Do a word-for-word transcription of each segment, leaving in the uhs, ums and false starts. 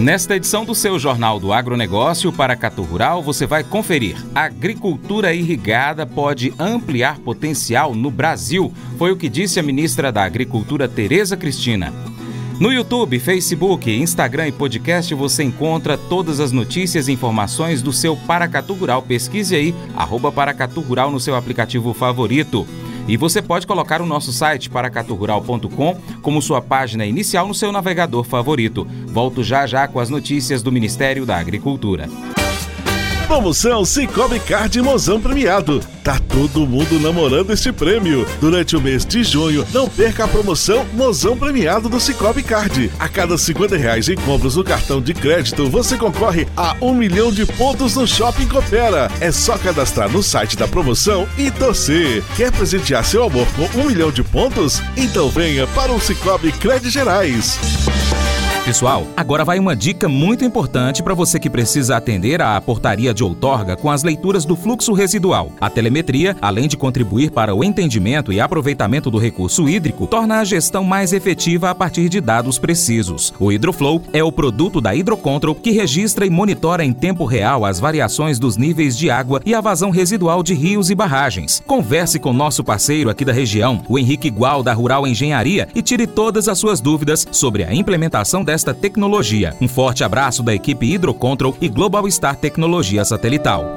Nesta edição do seu Jornal do Agronegócio Paracatu Rural, você vai conferir: agricultura irrigada pode ampliar potencial no Brasil, foi o que disse a ministra da Agricultura, Tereza Cristina. No YouTube, Facebook, Instagram e podcast você encontra todas as notícias e informações do seu Paracatu Rural. Pesquise aí, arroba Paracatu Rural no seu aplicativo favorito. E você pode colocar o nosso site paracatu rural ponto com como sua página inicial no seu navegador favorito. Volto já já com as notícias do Ministério da Agricultura. Promoção Cicobi Card Mozão Premiado. Tá todo mundo namorando este prêmio. Durante o mês de junho, não perca a promoção Mozão Premiado do Cicobi Card. A cada cinquenta reais em compras no cartão de crédito, você concorre a um milhão de pontos no Shopping Coopera. É só cadastrar no site da promoção e torcer. Quer presentear seu amor com um milhão de pontos? Então venha para o Cicobi Cred Gerais. Pessoal, agora vai uma dica muito importante para você que precisa atender à portaria de outorga com as leituras do fluxo residual. A telemetria, além de contribuir para o entendimento e aproveitamento do recurso hídrico, torna a gestão mais efetiva a partir de dados precisos. O Hidroflow é o produto da Hidrocontrol que registra e monitora em tempo real as variações dos níveis de água e a vazão residual de rios e barragens. Converse com nosso parceiro aqui da região, o Henrique Gual, da Rural Engenharia, e tire todas as suas dúvidas sobre a implementação desta desta tecnologia. Um forte abraço da equipe Hidrocontrol e Global Star Tecnologia Satelital.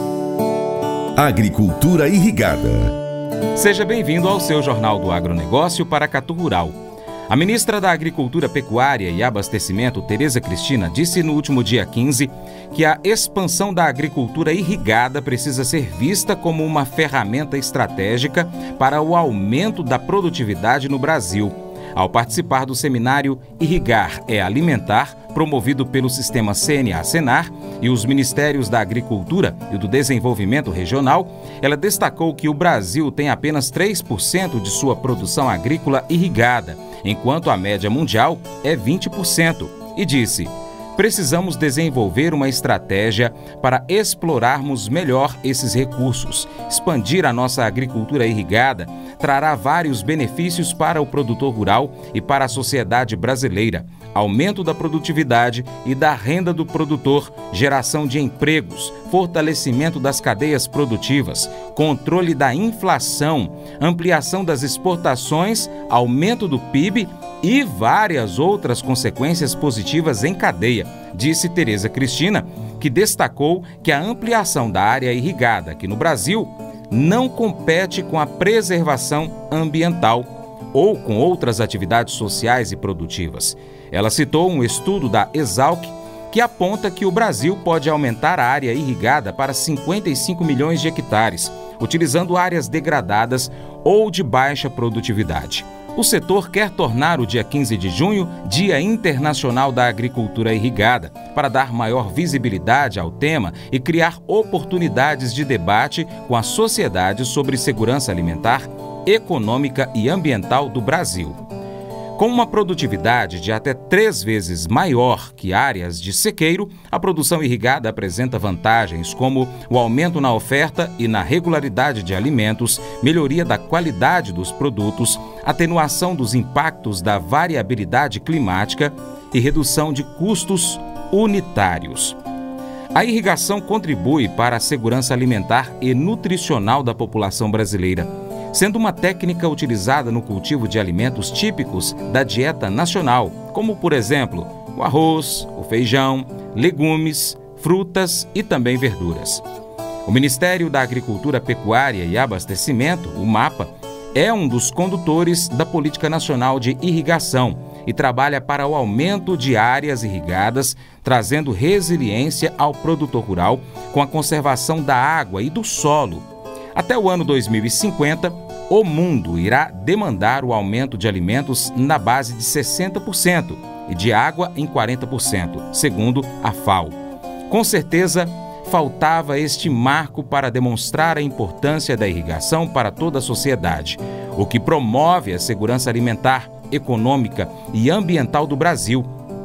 Agricultura irrigada. Seja bem-vindo ao seu Jornal do Agronegócio Paracatu Rural. A ministra da Agricultura, Pecuária e Abastecimento, Tereza Cristina, disse no último dia quinze que a expansão da agricultura irrigada precisa ser vista como uma ferramenta estratégica para o aumento da produtividade no Brasil. Ao participar do seminário Irrigar é Alimentar, promovido pelo Sistema C N A-Senar e os Ministérios da Agricultura e do Desenvolvimento Regional, ela destacou que o Brasil tem apenas três por cento de sua produção agrícola irrigada, enquanto a média mundial é vinte por cento, e disse: precisamos desenvolver uma estratégia para explorarmos melhor esses recursos. Expandir a nossa agricultura irrigada trará vários benefícios para o produtor rural e para a sociedade brasileira: aumento da produtividade e da renda do produtor, geração de empregos, fortalecimento das cadeias produtivas, controle da inflação, ampliação das exportações, aumento do P I B e várias outras consequências positivas em cadeia, disse Tereza Cristina, que destacou que a ampliação da área irrigada aqui no Brasil não compete com a preservação ambiental ou com outras atividades sociais e produtivas. Ela citou um estudo da Exalc que aponta que o Brasil pode aumentar a área irrigada para cinquenta e cinco milhões de hectares, utilizando áreas degradadas ou de baixa produtividade. O setor quer tornar o dia quinze de junho Dia Internacional da Agricultura Irrigada, para dar maior visibilidade ao tema e criar oportunidades de debate com a sociedade sobre segurança alimentar, econômica e ambiental do Brasil. Com uma produtividade de até três vezes maior que áreas de sequeiro, a produção irrigada apresenta vantagens como o aumento na oferta e na regularidade de alimentos, melhoria da qualidade dos produtos, atenuação dos impactos da variabilidade climática e redução de custos unitários. A irrigação contribui para a segurança alimentar e nutricional da população brasileira, sendo uma técnica utilizada no cultivo de alimentos típicos da dieta nacional, como, por exemplo, o arroz, o feijão, legumes, frutas e também verduras. O Ministério da Agricultura, Pecuária e Abastecimento, o MAPA, é um dos condutores da Política Nacional de Irrigação e trabalha para o aumento de áreas irrigadas, trazendo resiliência ao produtor rural com a conservação da água e do solo. Até o ano dois mil e cinquenta, o mundo irá demandar o aumento de alimentos na base de sessenta por cento e de água em quarenta por cento, segundo a FAO. Com certeza, faltava este marco para demonstrar a importância da irrigação para toda a sociedade, o que promove a segurança alimentar, econômica e ambiental do Brasil.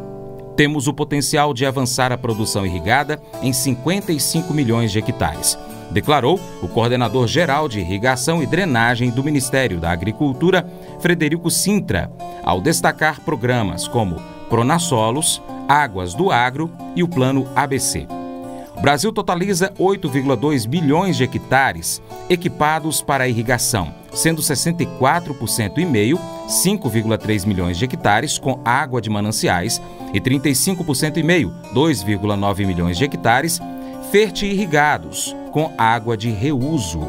Temos o potencial de avançar a produção irrigada em cinquenta e cinco milhões de hectares, declarou o coordenador-geral de Irrigação e Drenagem do Ministério da Agricultura, Frederico Sintra, ao destacar programas como Pronasolos, Águas do Agro e o Plano A B C. O Brasil totaliza oito vírgula dois bilhões de hectares equipados para a irrigação, sendo sessenta e quatro por cento e meio, cinco vírgula três milhões de hectares com água de mananciais e trinta e cinco por cento e meio, dois vírgula nove milhões de hectares fertirrigados com água de reuso.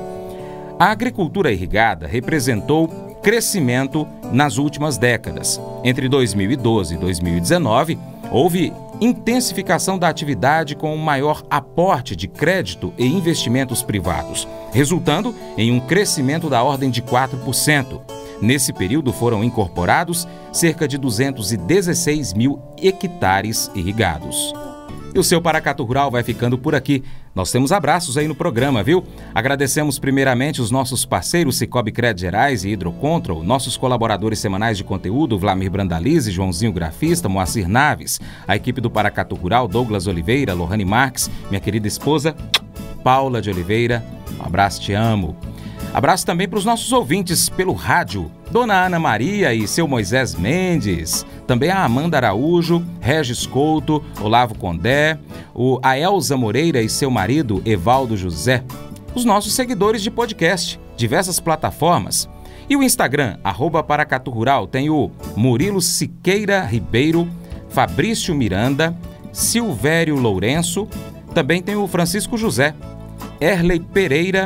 A agricultura irrigada representou crescimento nas últimas décadas. Entre dois mil e doze e dois mil e dezenove, houve intensificação da atividade com um maior aporte de crédito e investimentos privados, resultando em um crescimento da ordem de quatro por cento. Nesse período foram incorporados cerca de duzentos e dezesseis mil hectares irrigados. E o seu Paracatu Rural vai ficando por aqui. Nós temos abraços aí no programa, viu? Agradecemos primeiramente os nossos parceiros Cicobi Crédito Gerais e Hidrocontrol, nossos colaboradores semanais de conteúdo, Vlamir Brandalize, Joãozinho Grafista, Moacir Naves, a equipe do Paracatu Rural, Douglas Oliveira, Lohane Marques, minha querida esposa, Paula de Oliveira. Um abraço, te amo. Abraço também para os nossos ouvintes pelo rádio, Dona Ana Maria e seu Moisés Mendes, também a Amanda Araújo, Regis Couto, Olavo Condé, o, a Elza Moreira e seu marido Evaldo José, os nossos seguidores de podcast, diversas plataformas, e o Instagram, arroba Paracatu Rural, tem o Murilo Siqueira Ribeiro, Fabrício Miranda, Silvério Lourenço, também tem o Francisco José, Erley Pereira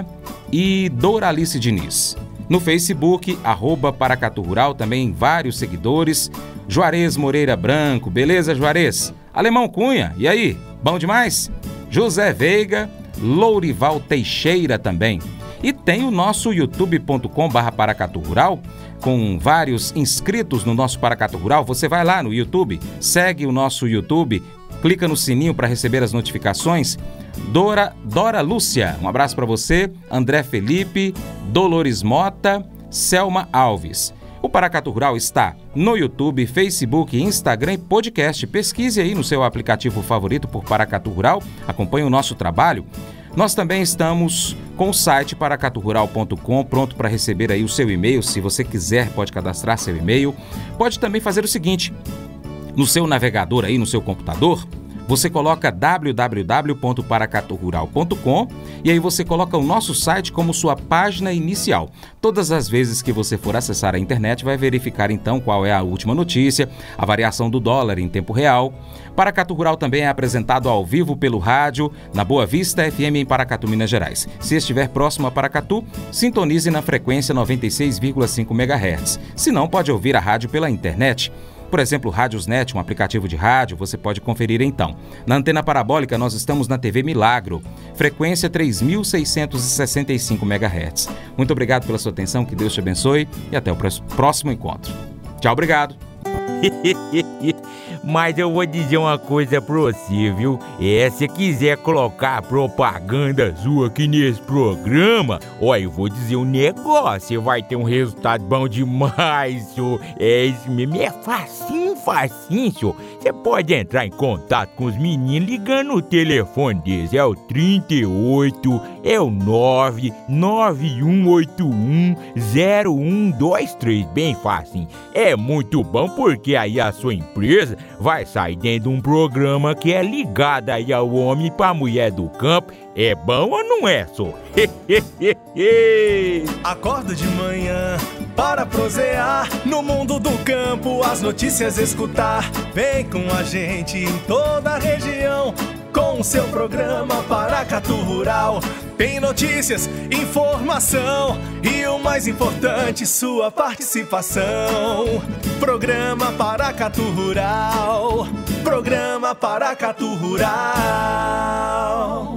e Doralice Diniz. No Facebook, arroba Paracatu Rural, também vários seguidores. Juarez Moreira Branco, beleza, Juarez? Alemão Cunha, e aí, bom demais? José Veiga, Lourival Teixeira também. E tem o nosso youtube ponto com barra Paracatu Rural, com vários inscritos no nosso Paracatu Rural. Você vai lá no YouTube, segue o nosso YouTube, clica no sininho para receber as notificações. Dora, Dora Lúcia, um abraço para você, André Felipe, Dolores Mota, Selma Alves. O Paracatu Rural está no YouTube, Facebook, Instagram e podcast. Pesquise aí no seu aplicativo favorito por Paracatu Rural, acompanhe o nosso trabalho. Nós também estamos com o site paracatu rural ponto com, pronto para receber aí o seu e-mail. Se você quiser, pode cadastrar seu e-mail. Pode também fazer o seguinte, no seu navegador aí, no seu computador, você coloca w w w ponto paracatu rural ponto com e aí você coloca o nosso site como sua página inicial. Todas as vezes que você for acessar a internet, vai verificar então qual é a última notícia, a variação do dólar em tempo real. Paracatu Rural também é apresentado ao vivo pelo rádio na Boa Vista F M em Paracatu, Minas Gerais. Se estiver próximo a Paracatu, sintonize na frequência noventa e seis vírgula cinco megahertz. Se não, pode ouvir a rádio pela internet. Por exemplo, Rádiosnet, um aplicativo de rádio, você pode conferir então. Na antena parabólica, nós estamos na T V Milagro, frequência três mil seiscentos e sessenta e cinco megahertz. Muito obrigado pela sua atenção, que Deus te abençoe e até o próximo encontro. Tchau, obrigado. Mas eu vou dizer uma coisa pra você, viu? É, se quiser colocar propaganda sua aqui nesse programa, ó, eu vou dizer um negócio, você vai ter um resultado bom demais, senhor. É isso mesmo, é facinho, facinho, senhor. Você pode entrar em contato com os meninos ligando o telefone deles, é o trinta e oito, é o nove nove um oito um zero um dois três, bem facinho. É muito bom porque aí a sua empresa vai sair dentro de um programa que é ligado aí ao homem pra mulher do campo. É bom ou não é, só? Acordo de manhã para prosear no mundo do campo, as notícias escutar. Vem com a gente em toda a região com o seu programa Paracatu Rural. Tem notícias, informação e o mais importante, sua participação. Programa Paracatu Rural. Programa Paracatu Rural.